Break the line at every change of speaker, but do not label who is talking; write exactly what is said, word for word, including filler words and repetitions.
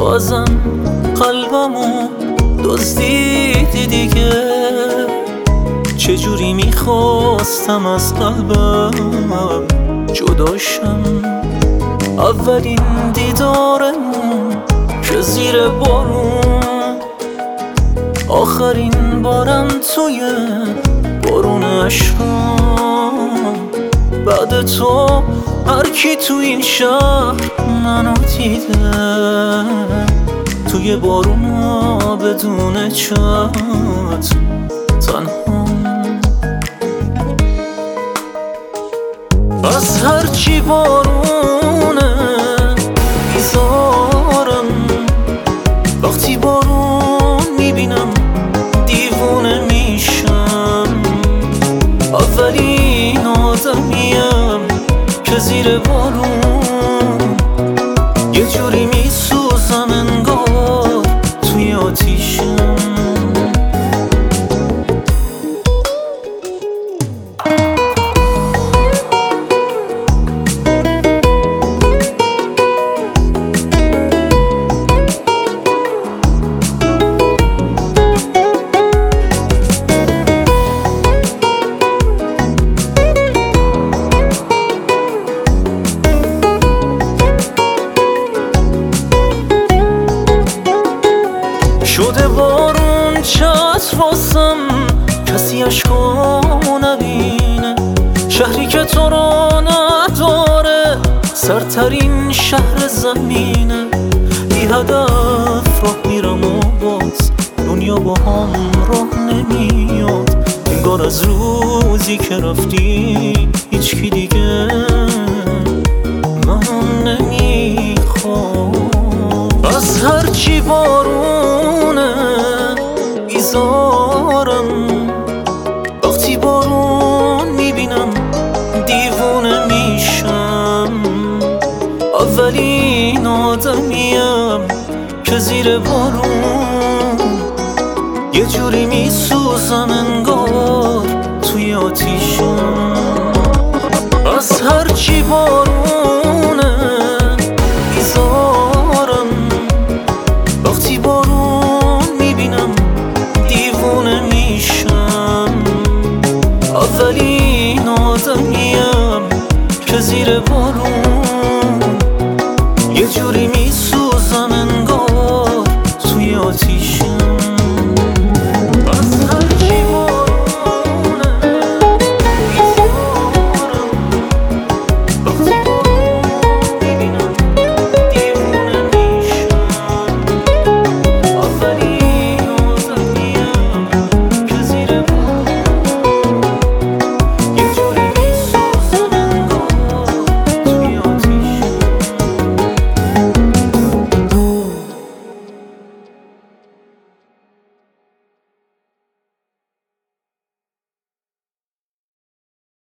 ازم قلبمو دزدیدی دیگه. چجوری میخواستم از قلبم جداشم. اولین دیدارمون که زیر بارون، آخرین بارم توی بارون عشقم. بعد تو هر کی تو این شهر منو دیده، توی بارونا بدون چت تنها. از هرچی بارونه بیزارم، وقتی بارون میبینم دیوونه میشم. اولین آدمیم که زیر بارون یه جوری میسوزم انگار توی آتیشم. شده بارون چت واسم، کسی عشقامو نبینه. شهری که تو رو نداره، سرترین شهر زمینه. بی هدف راه میرم و باز دنیا با هم راه نمیاد. انگار از روزی که رفتی هیچکی دیگه من نمیخواد. از هرچی بارونه بیزارم، وقتی بارون میبینم دیوونه میشم. اولین آدمیم که زیر بارون یه جوری میسوزم انگار توی آتیشم. از هرچی بارون